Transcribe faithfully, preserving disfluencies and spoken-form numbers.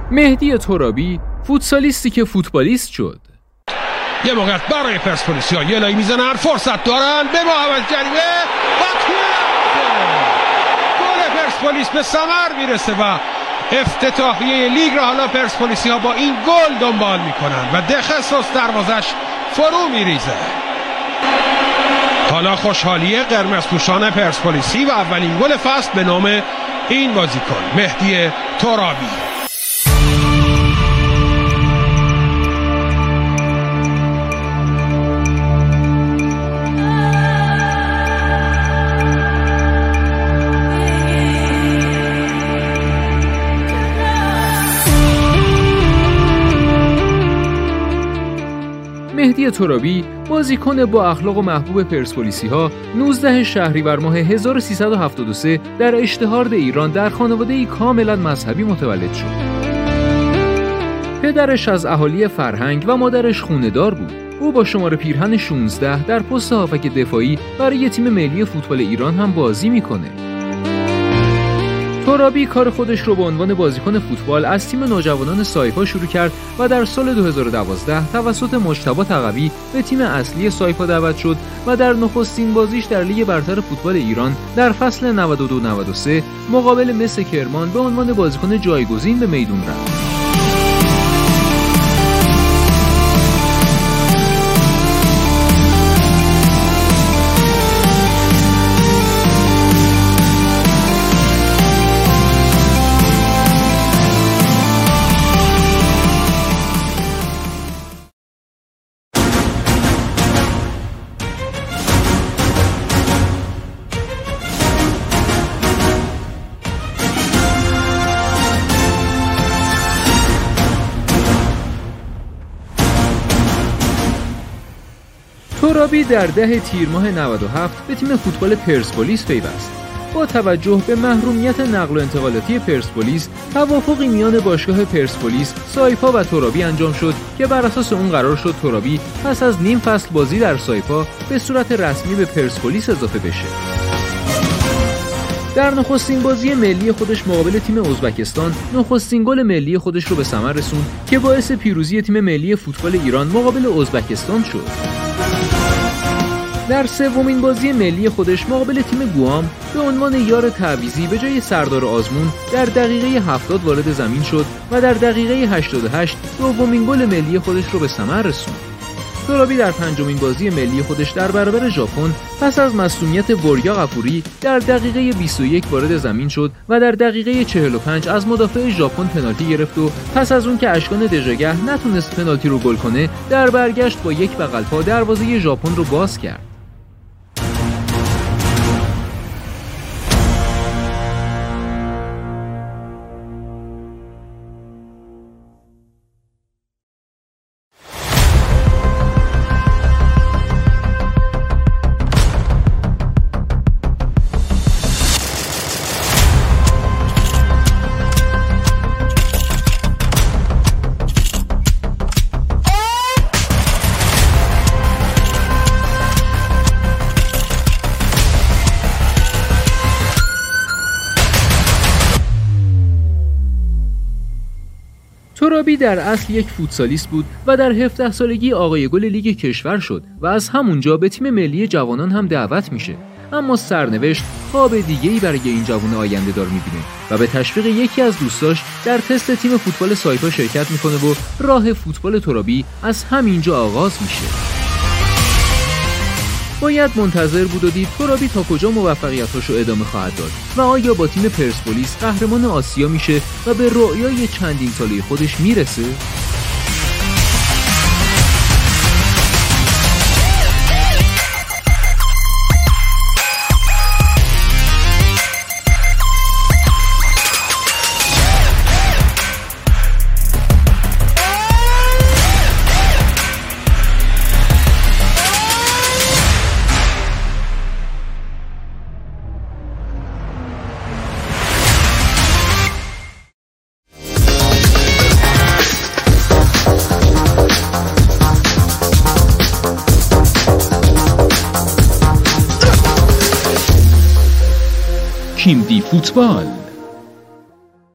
مهدی ترابی، فوتسالیستی که فوتبالیست شد. یه موقعیت برای پرسپولیسیا، یه لایی میزنن، فرصت دارن به محمد جریمه و گل پرسپولیس به ثمر میرسه و افتتاحیه لیگ را حالا پرسپولیسیا با این گل دنبال میکنن و دخصوص دروازش فرو میریزه. حالا خوشحالی قرمزپوشان پرسپولیسی و اولین گل فصل به نام این بازیکن مهدی ترابی. مهدی ترابی، بازیکن با اخلاق و محبوب پرسپولیسی‌ها، نوزدهم شهریور ماه هزار و سیصد و هفتاد و سه در اشتهارد ایران در خانواده‌ای کاملا مذهبی متولد شد. پدرش از اهالی فرهنگ و مادرش خونه‌دار بود. او با شماره پیرهن شانزده در پست هافک دفاعی برای تیم ملی فوتبال ایران هم بازی میکنه. ترابی کار خودش رو به عنوان بازیکن فوتبال از تیم نوجوانان سایپا شروع کرد و در سال دو هزار و دوازده توسط مجتبی تقوی به تیم اصلی سایپا دعوت شد و در نخستین بازیش در لیگ برتر فوتبال ایران در فصل نود و دو نود و سه مقابل مس کرمان به عنوان بازیکن جایگزین به میدون رفت. ترابی در ده تیر ماه نود و هفت به تیم فوتبال پرسپولیس پیوست. با توجه به محرومیت نقل و انتقالاتی پرسپولیس، توافقی میان باشگاه پرسپولیس، سایپا و ترابی انجام شد که بر اساس اون قرار شد ترابی پس از نیم فصل بازی در سایپا به صورت رسمی به پرسپولیس اضافه بشه. در نخستین بازی ملی خودش مقابل تیم ازبکستان، نخستین گل ملی خودش رو به ثمر رسوند که باعث پیروزی تیم ملی فوتبال ایران مقابل ازبکستان شد. در سومین بازی ملی خودش مقابل تیم گوام به عنوان یار تعویضی به جای سردار آزمون در دقیقه هفتاد وارد زمین شد و در دقیقه هشتاد و هشت دومین گل ملی خودش رو به ثمر رسوند. ترابی در پنجمین بازی ملی خودش در برابر ژاپن پس از مصدومیت وریا غفوری در دقیقه بیست و یک وارد زمین شد و در دقیقه چهل و پنج از مدافع ژاپن پنالتی گرفت و پس از اون که اشکان دژاگه نتونست پنالتی رو گل کنه، در برگشت با یک بغل پا دروازه ژاپن رو باز کرد. ترابی در اصل یک فوتسالیست بود و در هفده سالگی آقای گل لیگ کشور شد و از همونجا به تیم ملی جوانان هم دعوت میشه. اما سرنوشت خواب دیگه‌ای برای این جوان آینده دار میبینه و به تشویق یکی از دوستاش در تست تیم فوتبال سایپا شرکت میکنه و راه فوتبال ترابی از همینجا آغاز میشه. باید منتظر بود و دید ترابی تا کجا موفقیتاشو ادامه خواهد داد و آیا با تیم پرسپولیس قهرمان آسیا میشه و به رؤیای چندین ساله خودش میرسه؟ کیمدی فوتبال.